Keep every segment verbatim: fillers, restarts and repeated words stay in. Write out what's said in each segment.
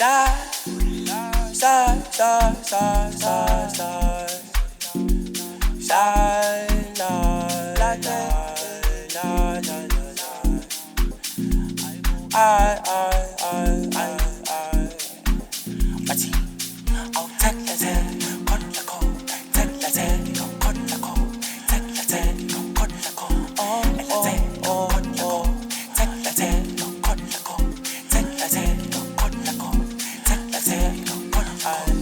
Side, side, side, side, side, side, la, la, la, la, la, la. I, I, I, I, I. Mati, au tek la te, kon la ko, tek la te, kon la ko, tek la te, kon la ko, oh, la te, kon la ko, tek la te, kon la ko, tek la te, kon la ko, tek la te, kon la ko.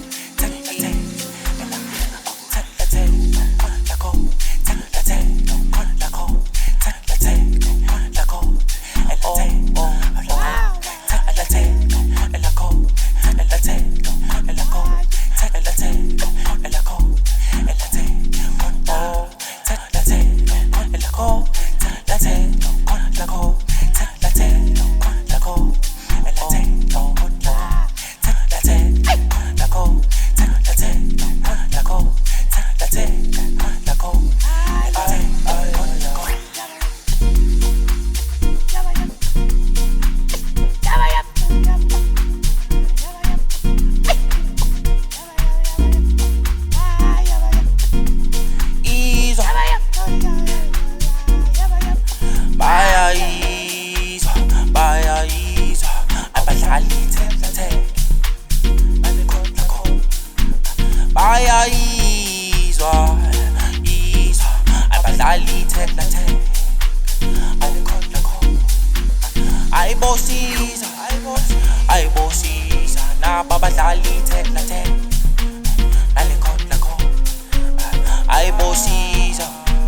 Bayayizwa, izwa, abadlali tek la tek. Alikhona khona, ayibosiza, ayibosiza, naba abadlali tek la tek. Alikhona khona, ayibosiza,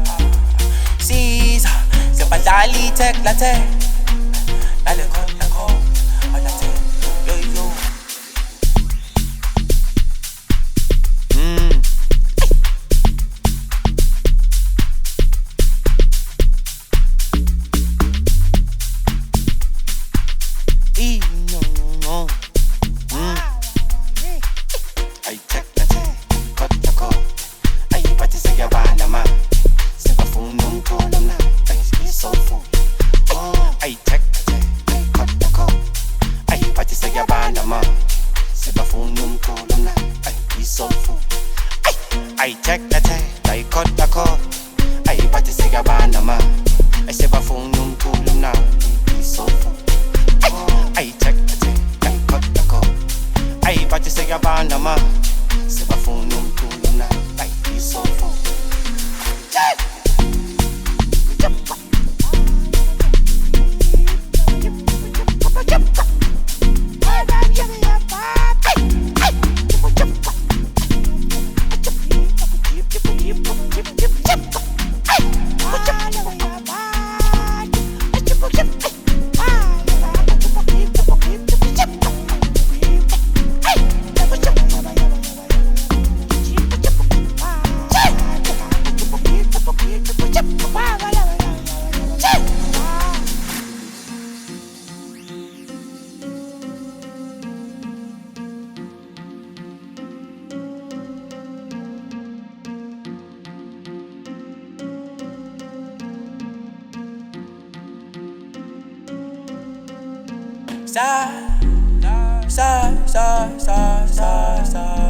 siza, sebadlali tek la tek. Alikhona khona, la tek, yo yo. I check the tag, I cut the call. I pati say yabana ma. I say phone num cool na. Be so full. I check the tag, I cut the call. I pati say yabana ma. Say phone num cool na. I be so full. Side, side, side, side, side, side.